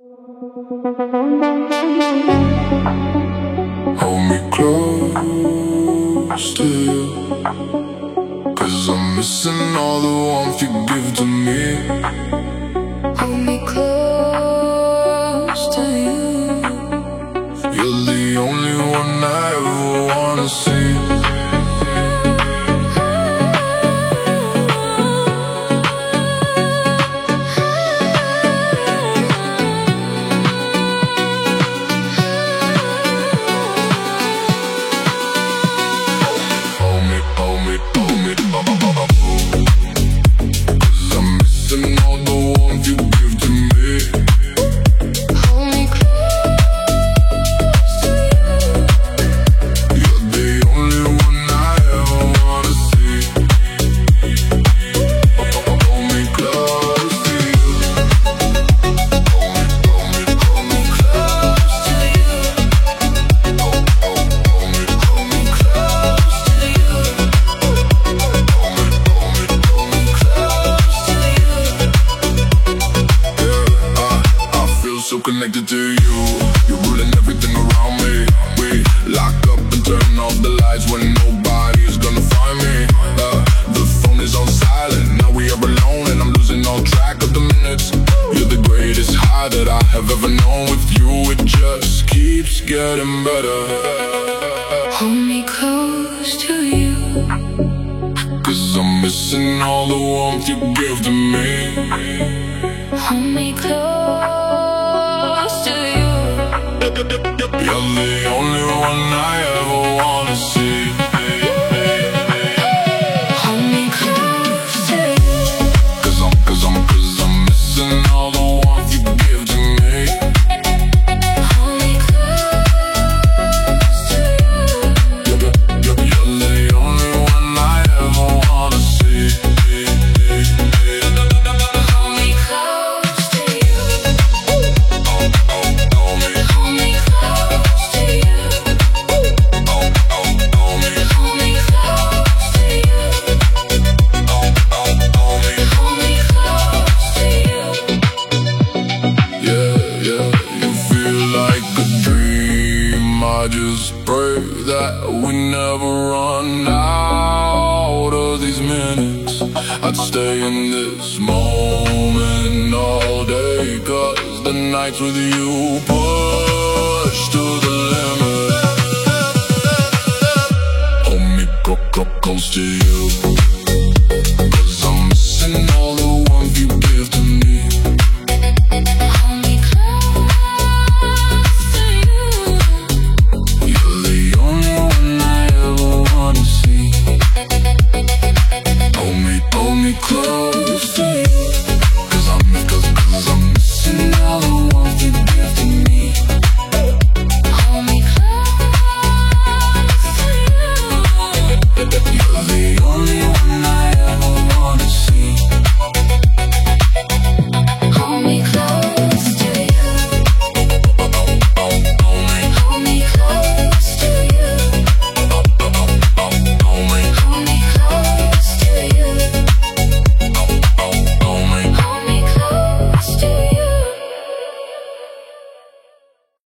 Hold me close to you, 'cause I'm missing all the warmth you give to me. Hold me close to you. You're the only one I ever wanna see. So connected to you, you're ruling everything around me. We lock up and turn off the lights when nobody is gonna find me. The phone is on silent, now we are alone and I'm losing all track of the minutes. You're the greatest high that I have ever known. With you it just keeps getting better. Hold me close to you, 'cause I'm missing all the warmth you give to me. hold me close to you. You're the only one I ever wanna see. Hold me close to you. 'Cause I'm missing all the warmth you give to me. Hold me close to you. You're the only one I ever wanna see. Hold me close to you. Hold me close to you. Hold me close to you. Hold me close to you. Yeah, you feel like a dream. I just pray that we never run out of these minutes. I'd stay in this moment all day, 'cause the nights with you push to the limit. Hold me close to you, 'cause I'm missing all the warmth you give to me. Hold me close to you. You're the only one I ever wanna see. Hold me close to you.